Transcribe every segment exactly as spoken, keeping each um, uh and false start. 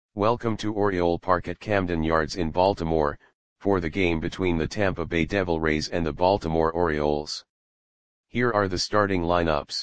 Welcome to Oriole Park at Camden Yards in Baltimore, for the game between the Tampa Bay Devil Rays and the Baltimore Orioles. Here are the starting lineups.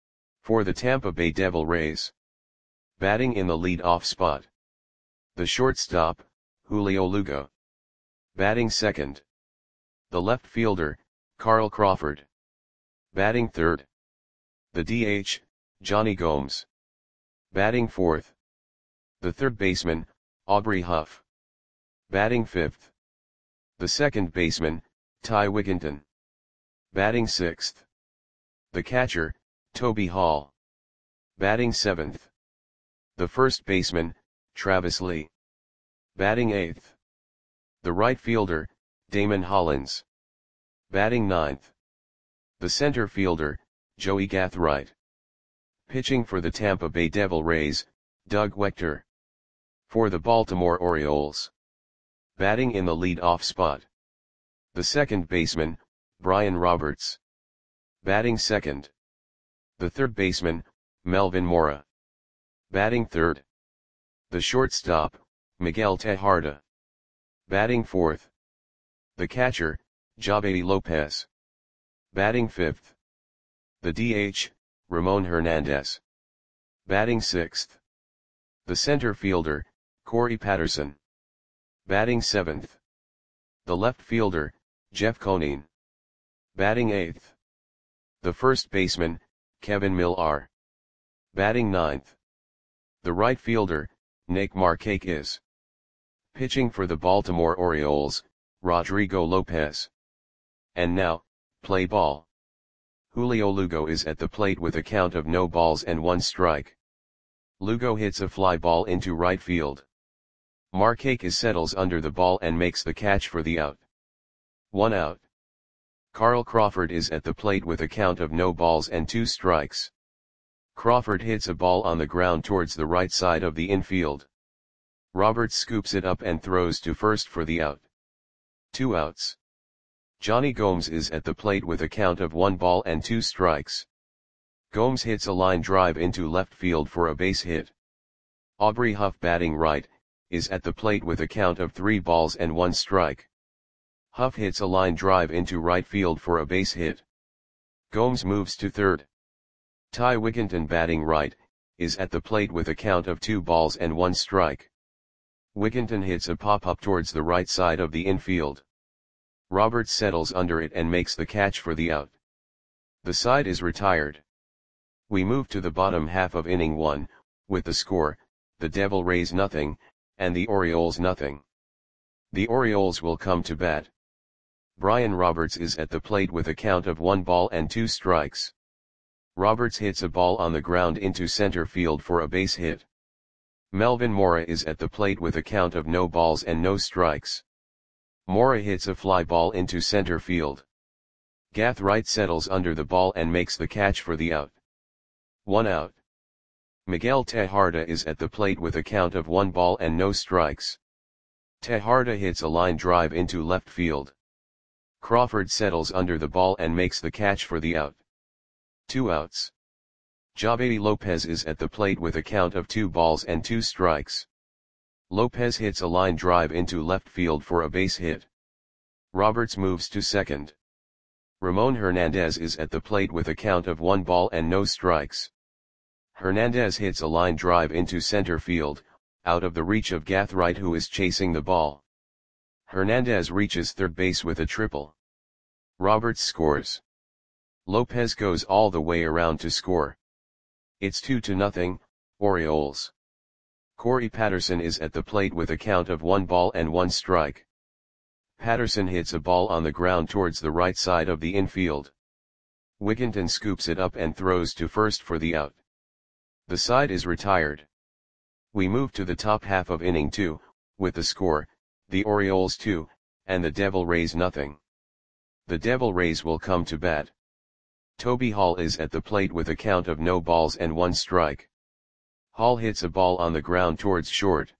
For the Tampa Bay Devil Rays. Batting in the lead-off spot. The shortstop, Julio Lugo. Batting second. The left fielder, Carl Crawford. Batting third. The D H, Jonny Gomes. Batting fourth. The third baseman, Aubrey Huff. Batting fifth. The second baseman, Ty Wigginton. Batting sixth. The catcher, Toby Hall. Batting seventh. The first baseman, Travis Lee. Batting eighth. The right fielder, Damon Hollins. Batting ninth. The center fielder, Joey Gathright. Pitching for the Tampa Bay Devil Rays, Doug Wechter. For the Baltimore Orioles. Batting in the lead-off spot. The second baseman, Brian Roberts. Batting second. The third baseman, Melvin Mora. Batting third. The shortstop, Miguel Tejada. Batting fourth. The catcher, Javedi Lopez. Batting fifth. The D H, Ramon Hernandez. Batting sixth. The center fielder, Corey Patterson. Batting seventh. The left fielder, Jeff Conine. Batting eighth. The first baseman, Kevin Millar. Batting ninth. The right fielder, Nick Markakis. Pitching for the Baltimore Orioles, Rodrigo Lopez. And now, play ball. Julio Lugo is at the plate with a count of no balls and one strike. Lugo hits a fly ball into right field. Markakis settles under the ball and makes the catch for the out. One out. Carl Crawford is at the plate with a count of no balls and two strikes. Crawford hits a ball on the ground towards the right side of the infield. Roberts scoops it up and throws to first for the out. Two outs. Jonny Gomes is at the plate with a count of one ball and two strikes. Gomes hits a line drive into left field for a base hit. Aubrey Huff, batting right, is at the plate with a count of three balls and one strike. Huff hits a line drive into right field for a base hit. Gomes moves to third. Ty Wigginton, batting right, is at the plate with a count of two balls and one strike. Wigginton hits a pop-up towards the right side of the infield. Roberts settles under it and makes the catch for the out. The side is retired. We move to the bottom half of inning one, with the score, the Devil Rays nothing, and the Orioles nothing. The Orioles will come to bat. Brian Roberts is at the plate with a count of one ball and two strikes. Roberts hits a ball on the ground into center field for a base hit. Melvin Mora is at the plate with a count of no balls and no strikes. Mora hits a fly ball into center field. Gathright settles under the ball and makes the catch for the out. One out. Miguel Tejada is at the plate with a count of one ball and no strikes. Tejada hits a line drive into left field. Crawford settles under the ball and makes the catch for the out. Two outs. Javedi Lopez is at the plate with a count of two balls and two strikes. Lopez hits a line drive into left field for a base hit. Roberts moves to second. Ramon Hernandez is at the plate with a count of one ball and no strikes. Hernandez hits a line drive into center field, out of the reach of Gathright, who is chasing the ball. Hernandez reaches third base with a triple. Roberts scores. Lopez goes all the way around to score. It's two to nothing, Orioles. Corey Patterson is at the plate with a count of one ball and one strike. Patterson hits a ball on the ground towards the right side of the infield. Wigginton scoops it up and throws to first for the out. The side is retired. We move to the top half of inning two, with the score, the Orioles two, and the Devil Rays nothing. The Devil Rays will come to bat. Toby Hall is at the plate with a count of no balls and one strike. Hall hits a ball on the ground towards short.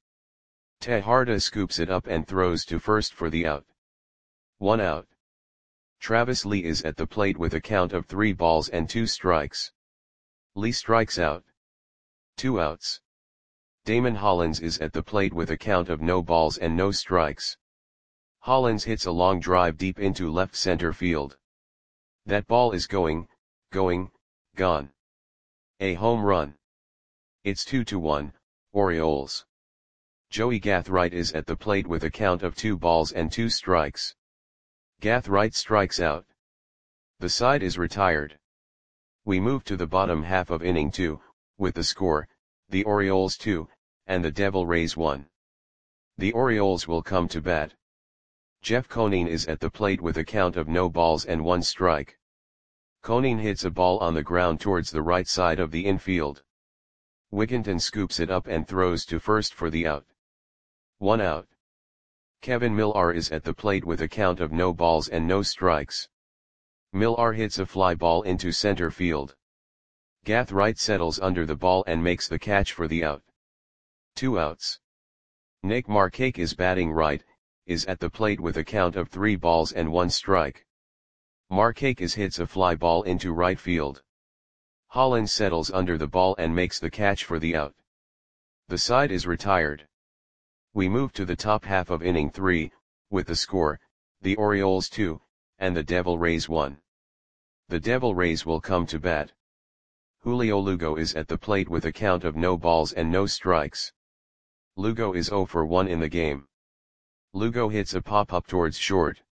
Tejada scoops it up and throws to first for the out. One out. Travis Lee is at the plate with a count of three balls and two strikes. Lee strikes out. Two outs. Damon Hollins is at the plate with a count of no balls and no strikes. Hollins hits a long drive deep into left center field. That ball is going, going, gone. A home run. It's two to one, Orioles. Joey Gathright is at the plate with a count of two balls and two strikes. Gathright strikes out. The side is retired. We move to the bottom half of inning two, with the score, the Orioles two, and the Devil Rays one. The Orioles will come to bat. Jeff Conine is at the plate with a count of no balls and one strike. Conine hits a ball on the ground towards the right side of the infield. Wigginton scoops it up and throws to first for the out. One out. Kevin Millar is at the plate with a count of no balls and no strikes. Millar hits a fly ball into center field. Gathright settles under the ball and makes the catch for the out. Two outs. Nick Markakis is batting right, is at the plate with a count of three balls and one strike. Markakis hits a fly ball into right field. Hollins settles under the ball and makes the catch for the out. The side is retired. We move to the top half of inning three, with the score, the Orioles two, and the Devil Rays one. The Devil Rays will come to bat. Julio Lugo is at the plate with a count of no balls and no strikes. Lugo is zero for one in the game. Lugo hits a pop-up towards short.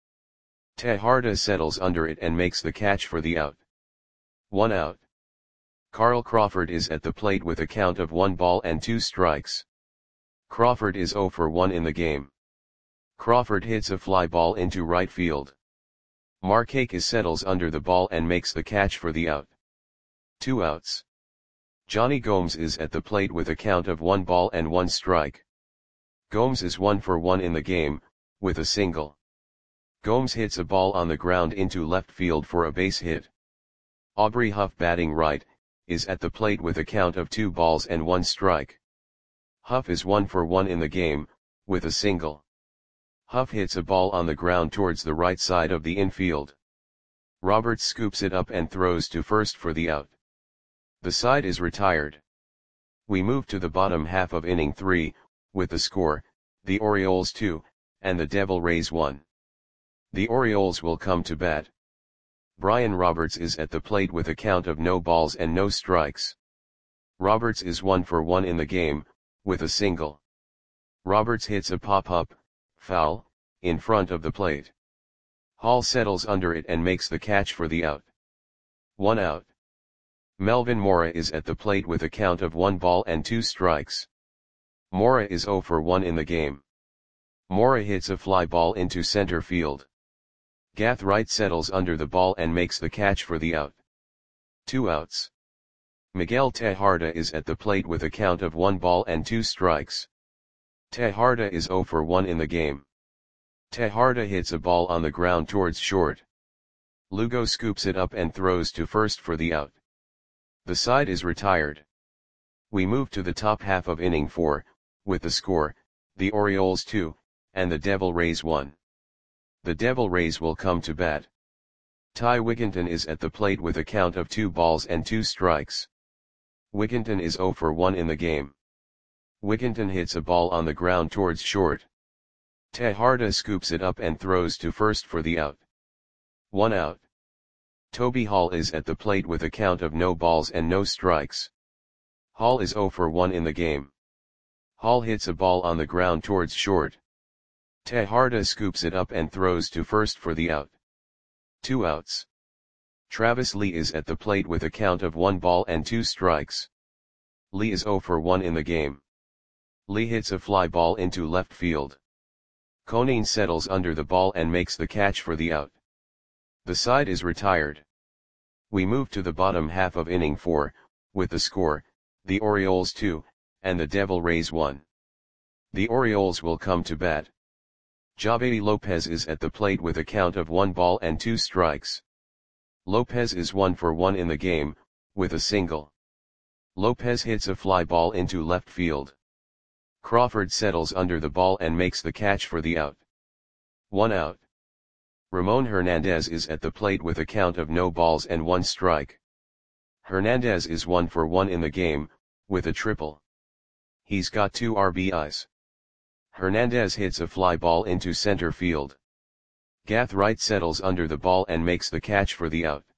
Tejada settles under it and makes the catch for the out. One out. Carl Crawford is at the plate with a count of one ball and two strikes. Crawford is zero for one in the game. Crawford hits a fly ball into right field. Markakis settles under the ball and makes the catch for the out. Two outs. Johnny Gomes is at the plate with a count of one ball and one strike. Gomes is one for one in the game, with a single. Gomes hits a ball on the ground into left field for a base hit. Aubrey Huff, batting right, is at the plate with a count of two balls and one strike. Huff is one for one in the game, with a single. Huff hits a ball on the ground towards the right side of the infield. Roberts scoops it up and throws to first for the out. The side is retired. We move to the bottom half of inning three, with the score, the Orioles two, and the Devil Rays one. The Orioles will come to bat. Brian Roberts is at the plate with a count of no balls and no strikes. Roberts is one for one in the game, with a single. Roberts hits a pop-up, foul, in front of the plate. Hall settles under it and makes the catch for the out. One out. Melvin Mora is at the plate with a count of one ball and two strikes. Mora is zero for one in the game. Mora hits a fly ball into center field. Gathright settles under the ball and makes the catch for the out. Two outs. Miguel Tejada is at the plate with a count of one ball and two strikes. Tejada is zero for one in the game. Tejada hits a ball on the ground towards short. Lugo scoops it up and throws to first for the out. The side is retired. We move to the top half of inning four, with the score, the Orioles two, and the Devil Rays one. The Devil Rays will come to bat. Ty Wigginton is at the plate with a count of two balls and two strikes. Wigginton is zero for one in the game. Wigginton hits a ball on the ground towards short. Tejada scoops it up and throws to first for the out. One out. Toby Hall is at the plate with a count of no balls and no strikes. Hall is zero for one in the game. Hall hits a ball on the ground towards short. Tejada scoops it up and throws to first for the out. Two outs. Travis Lee is at the plate with a count of one ball and two strikes. Lee is zero for one in the game. Lee hits a fly ball into left field. Conine settles under the ball and makes the catch for the out. The side is retired. We move to the bottom half of inning four, with the score, the Orioles two, and the Devil Rays one. The Orioles will come to bat. Javier Lopez is at the plate with a count of one ball and two strikes. Lopez is one for one in the game, with a single. Lopez hits a fly ball into left field. Crawford settles under the ball and makes the catch for the out. One out. Ramon Hernandez is at the plate with a count of no balls and one strike. Hernandez is one for one in the game, with a triple. He's got two R B Is. Hernandez hits a fly ball into center field. Gathright settles under the ball and makes the catch for the out.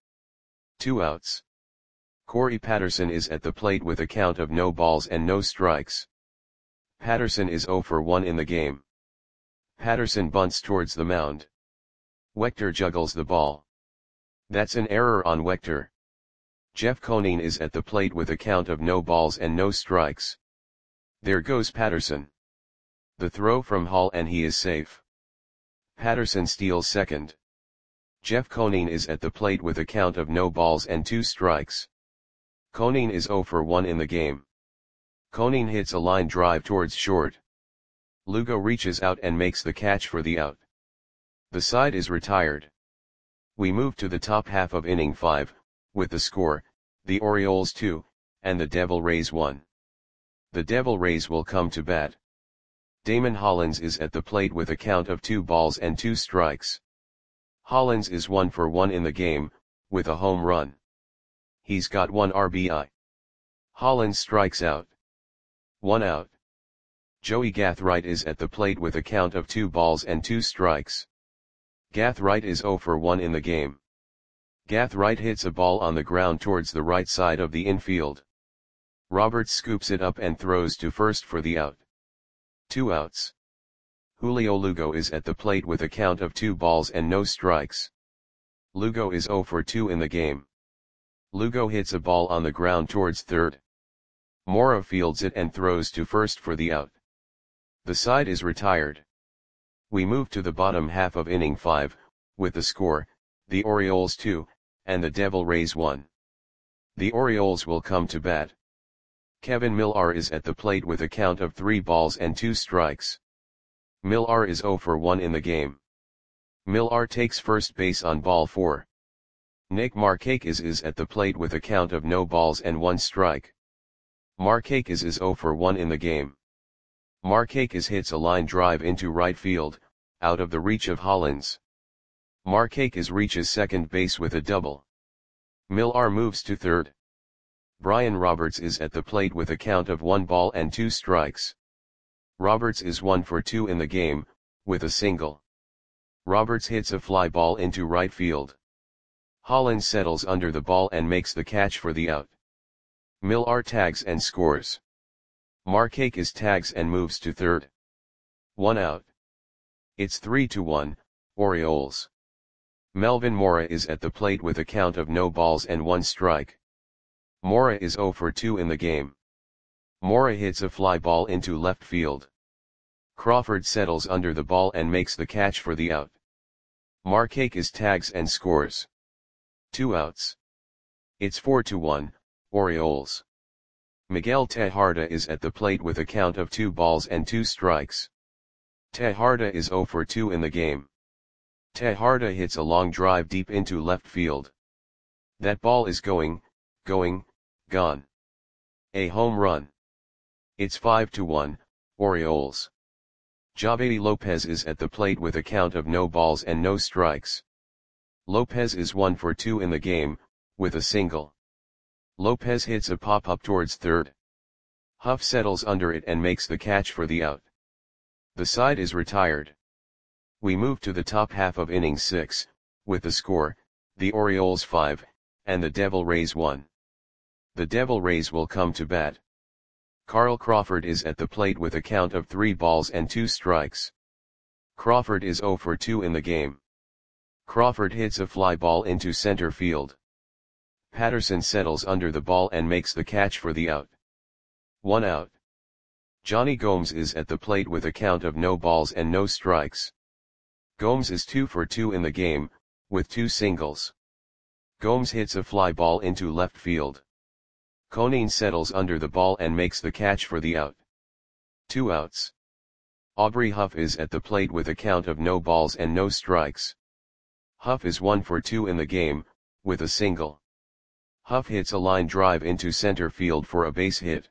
Two outs. Corey Patterson is at the plate with a count of no balls and no strikes. Patterson is zero for one in the game. Patterson bunts towards the mound. Wechter juggles the ball. That's an error on Wechter. Jeff Conine is at the plate with a count of no balls and no strikes. There goes Patterson. The throw from Hall and he is safe. Patterson steals second. Jeff Conine is at the plate with a count of no balls and two strikes. Conine is zero for one in the game. Conine hits a line drive towards short. Lugo reaches out and makes the catch for the out. The side is retired. We move to the top half of inning five, with the score, the Orioles two, and the Devil Rays one. The Devil Rays will come to bat. Damon Hollins is at the plate with a count of two balls and two strikes. Hollins is one for one in the game, with a home run. He's got one R B I. Hollins strikes out. One out. Joey Gathright is at the plate with a count of two balls and two strikes. Gathright is zero for one in the game. Gathright hits a ball on the ground towards the right side of the infield. Roberts scoops it up and throws to first for the out. Two outs. Julio Lugo is at the plate with a count of two balls and no strikes. Lugo is zero for two in the game. Lugo hits a ball on the ground towards third. Mora fields it and throws to first for the out. The side is retired. We move to the bottom half of inning five, with the score, the Orioles two, and the Devil Rays one. The Orioles will come to bat. Kevin Millar is at the plate with a count of three balls and two strikes. Millar is zero for one in the game. Millar takes first base on ball four. Nick Markakis is at the plate with a count of no balls and one strike. Markakis is zero for one in the game. Markakis hits a line drive into right field, out of the reach of Hollins. Markakis reaches second base with a double. Millar moves to third. Brian Roberts is at the plate with a count of one ball and two strikes. Roberts is one for two in the game, with a single. Roberts hits a fly ball into right field. Hollins settles under the ball and makes the catch for the out. Millar tags and scores. Markakis tags and moves to third. One out. It's three to one, Orioles. Melvin Mora is at the plate with a count of no balls and one strike. Mora is zero for two in the game. Mora hits a fly ball into left field. Crawford settles under the ball and makes the catch for the out. Markakis tags and scores. Two outs. It's four to one, Orioles. Miguel Tejada is at the plate with a count of two balls and two strikes. Tejada is zero for two in the game. Tejada hits a long drive deep into left field. That ball is going, going, gone. A home run. It's five to one, Orioles. Javedi Lopez is at the plate with a count of no balls and no strikes. Lopez is one for two in the game, with a single. Lopez hits a pop-up towards third. Huff settles under it and makes the catch for the out. The side is retired. We move to the top half of inning six, with the score, the Orioles five, and the Devil Rays one. The Devil Rays will come to bat. Carl Crawford is at the plate with a count of three balls and two strikes. Crawford is zero for two in the game. Crawford hits a fly ball into center field. Patterson settles under the ball and makes the catch for the out. One out. Johnny Gomes is at the plate with a count of no balls and no strikes. Gomes is two for two in the game, with two singles. Gomes hits a fly ball into left field. Conine settles under the ball and makes the catch for the out. Two outs. Aubrey Huff is at the plate with a count of no balls and no strikes. Huff is one for two in the game, with a single. Huff hits a line drive into center field for a base hit.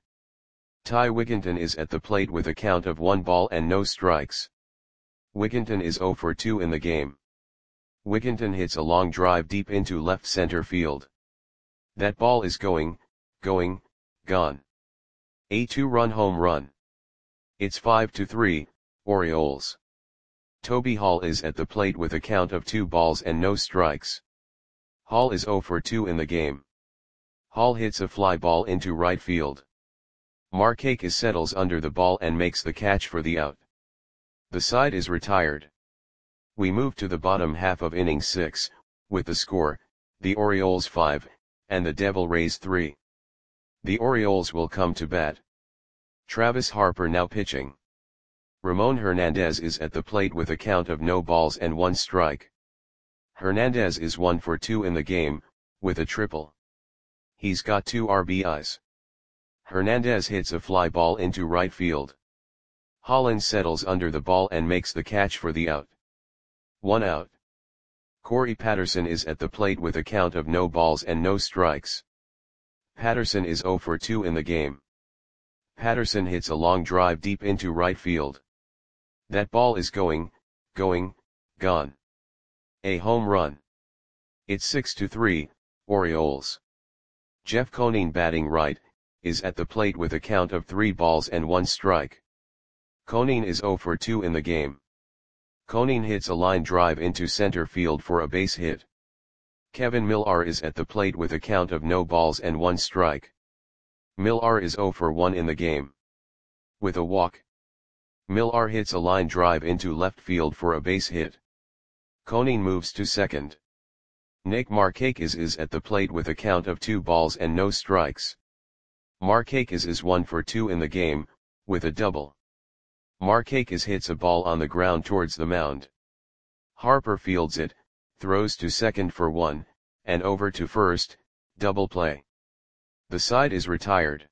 Ty Wigginton is at the plate with a count of one ball and no strikes. Wigginton is zero for two in the game. Wigginton hits a long drive deep into left center field. That ball is going, going, gone. A two-run home run. It's five to three, Orioles. Toby Hall is at the plate with a count of two balls and no strikes. Hall is zero for two in the game. Hall hits a fly ball into right field. Markakis settles under the ball and makes the catch for the out. The side is retired. We move to the bottom half of inning six, with the score, the Orioles five, and the Devil Rays three. The Orioles will come to bat. Travis Harper now pitching. Ramon Hernandez is at the plate with a count of no balls and one strike. Hernandez is one for two in the game, with a triple. He's got two R B Is. Hernandez hits a fly ball into right field. Hollins settles under the ball and makes the catch for the out. One out. Corey Patterson is at the plate with a count of no balls and no strikes. Patterson is zero for two in the game. Patterson hits a long drive deep into right field. That ball is going, going, gone. A home run. It's six to three, Orioles. Jeff Conine batting right, is at the plate with a count of three balls and one strike. Conine is zero for two in the game. Conine hits a line drive into center field for a base hit. Kevin Millar is at the plate with a count of no balls and one strike. Millar is zero for one in the game. With a walk. Millar hits a line drive into left field for a base hit. Conine moves to second. Nick Markakis is at the plate with a count of two balls and no strikes. Markakis is one for two in the game, with a double. Markakis hits a ball on the ground towards the mound. Harper fields it, throws to second for one, and over to first, double play. The side is retired.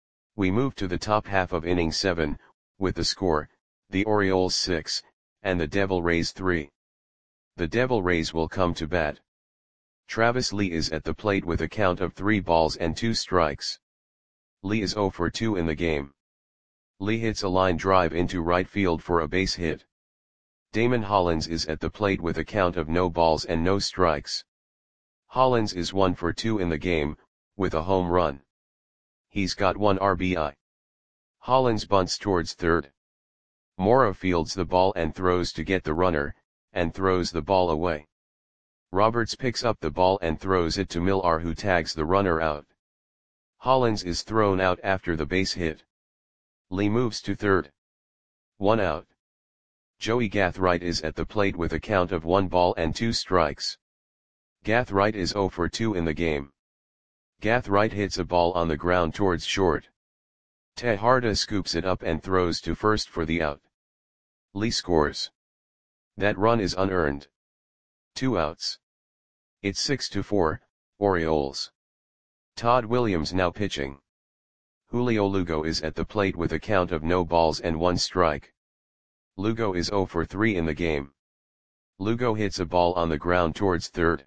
We move to the top half of inning seven, with the score, the Orioles six, and the Devil Rays three. The Devil Rays will come to bat. Travis Lee is at the plate with a count of three balls and two strikes. Lee is zero for two in the game. Lee hits a line drive into right field for a base hit. Damon Hollins is at the plate with a count of no balls and no strikes. Hollins is one for two in the game, with a home run. He's got one R B I. Hollins bunts towards third. Mora fields the ball and throws to get the runner, and throws the ball away. Roberts picks up the ball and throws it to Millar, who tags the runner out. Hollins is thrown out after the base hit. Lee moves to third. One out. Joey Gathright is at the plate with a count of one ball and two strikes. Gathright is zero for two in the game. Gathright hits a ball on the ground towards short. Tejada scoops it up and throws to first for the out. Lee scores. That run is unearned. Two outs. It's six to four, Orioles. Todd Williams now pitching. Julio Lugo is at the plate with a count of no balls and one strike. Lugo is zero for three in the game. Lugo hits a ball on the ground towards third.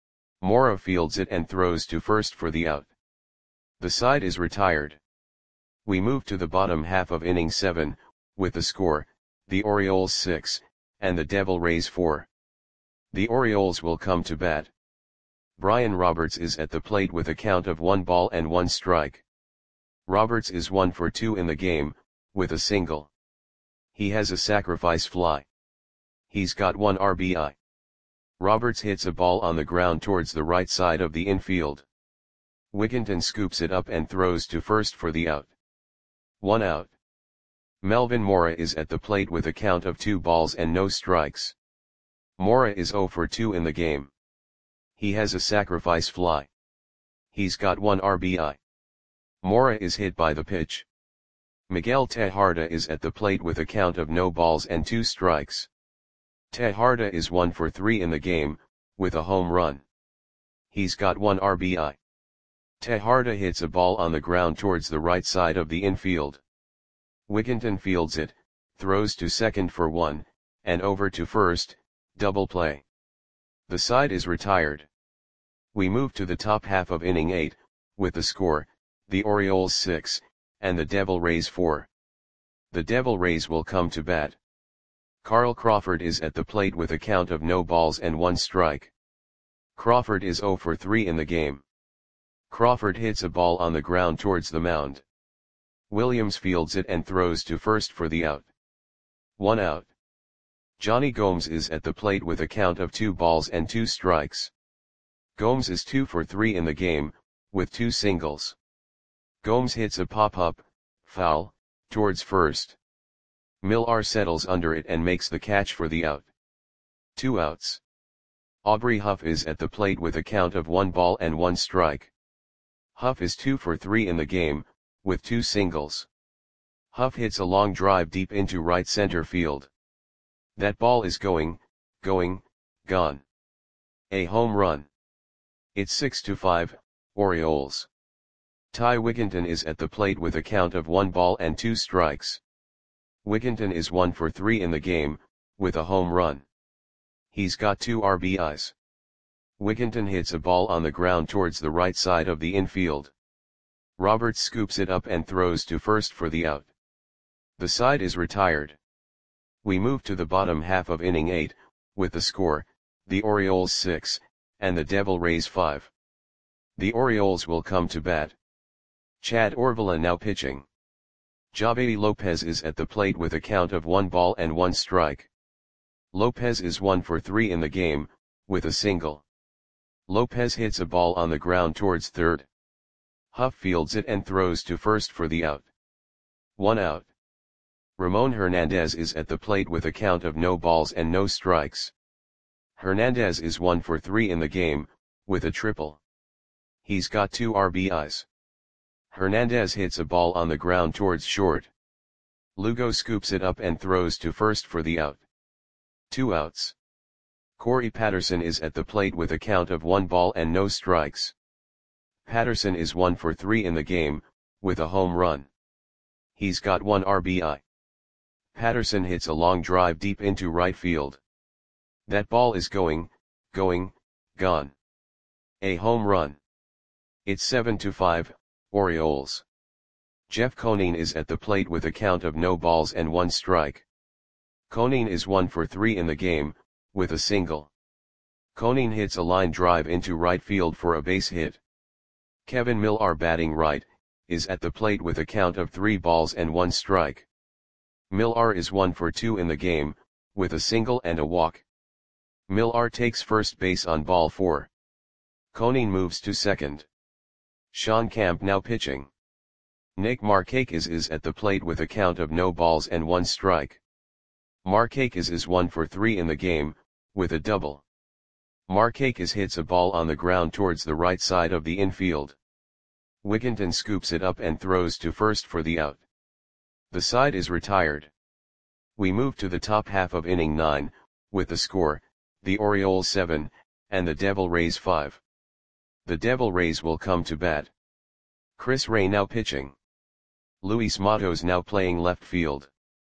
Mora fields it and throws to first for the out. The side is retired. We move to the bottom half of inning seven, with the score, the Orioles six, and the Devil Rays four. The Orioles will come to bat. Brian Roberts is at the plate with a count of one ball and one strike. Roberts is one for two in the game, with a single. He has a sacrifice fly. He's got one R B I. Roberts hits a ball on the ground towards the right side of the infield. Wigginton scoops it up and throws to first for the out. One out. Melvin Mora is at the plate with a count of two balls and no strikes. Mora is zero for two in the game. He has a sacrifice fly. He's got one R B I. Mora is hit by the pitch. Miguel Tejada is at the plate with a count of no balls and two strikes. Tejada is one for three in the game, with a home run. He's got one R B I. Tejada hits a ball on the ground towards the right side of the infield. Wigginton fields it, throws to second for one, and over to first, double play. The side is retired. We move to the top half of inning eight, with the score, the Orioles six, and the Devil Rays four. The Devil Rays will come to bat. Carl Crawford is at the plate with a count of no balls and one strike. Crawford is zero for three in the game. Crawford hits a ball on the ground towards the mound. Williams fields it and throws to first for the out. One out. Johnny Gomes is at the plate with a count of two balls and two strikes. Gomes is two for three in the game, with two singles. Gomes hits a pop-up, foul, towards first. Millar settles under it and makes the catch for the out. Two outs. Aubrey Huff is at the plate with a count of one ball and one strike. Huff is two for three in the game, with two singles. Huff hits a long drive deep into right center field. That ball is going, going, gone. A home run. It's six to five, Orioles. Ty Wigginton is at the plate with a count of one ball and two strikes. Wigginton is one for three in the game, with a home run. He's got two R B Is. Wigginton hits a ball on the ground towards the right side of the infield. Roberts scoops it up and throws to first for the out. The side is retired. We move to the bottom half of inning eight, with the score, the Orioles six, and the Devil Rays five. The Orioles will come to bat. Chad Orvilla now pitching. Javi Lopez is at the plate with a count of one ball and one strike. Lopez is one for three in the game, with a single. Lopez hits a ball on the ground towards third. Huff fields it and throws to first for the out. One out. Ramon Hernandez is at the plate with a count of no balls and no strikes. Hernandez is one for three in the game, with a triple. He's got two R B Is. Hernandez hits a ball on the ground towards short. Lugo scoops it up and throws to first for the out. Two outs. Corey Patterson is at the plate with a count of one ball and no strikes. Patterson is one for three in the game, with a home run. He's got one R B I. Patterson hits a long drive deep into right field. That ball is going, going, gone. A home run. It's seven to five, Orioles. Jeff Conine is at the plate with a count of no balls and one strike. Conine is one for three in the game, with a single. Conine hits a line drive into right field for a base hit. Kevin Millar, batting right, is at the plate with a count of three balls and one strike. Millar is one for two in the game, with a single and a walk. Millar takes first base on ball four. Conine moves to second. Sean Camp now pitching. Nick Markakis is at the plate with a count of no balls and one strike. Markakis is one for three in the game, with a double. Markakis hits a ball on the ground towards the right side of the infield. Wigginton scoops it up and throws to first for the out. The side is retired. We move to the top half of inning nine, with the score, the Orioles seven, and the Devil Rays five. The Devil Rays will come to bat. Chris Ray now pitching. Luis Matos now playing left field.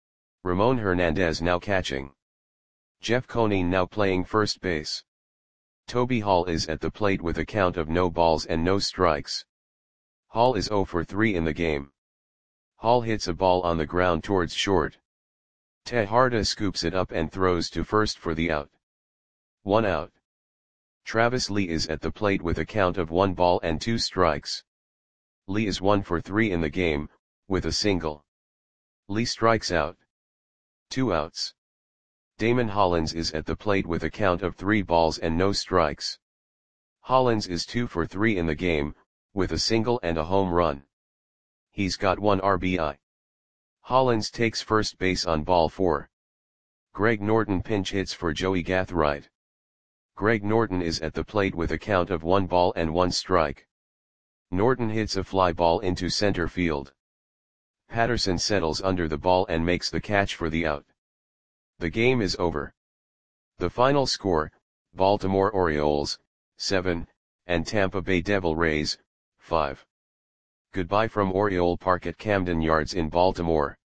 Ramon Hernandez now catching. Jeff Conine now playing first base. Toby Hall is at the plate with a count of no balls and no strikes. Hall is zero for three in the game. Hall hits a ball on the ground towards short. Tejada scoops it up and throws to first for the out. One out. Travis Lee is at the plate with a count of one ball and two strikes. Lee is one for three in the game, with a single. Lee strikes out. Two outs. Damon Hollins is at the plate with a count of three balls and no strikes. Hollins is two for three in the game, with a single and a home run. He's got one R B I. Hollins takes first base on ball four. Greg Norton pinch hits for Joey Gathright. Greg Norton is at the plate with a count of one ball and one strike. Norton hits a fly ball into center field. Patterson settles under the ball and makes the catch for the out. The game is over. The final score, Baltimore Orioles, seven, and Tampa Bay Devil Rays, five. Goodbye from Oriole Park at Camden Yards in Baltimore.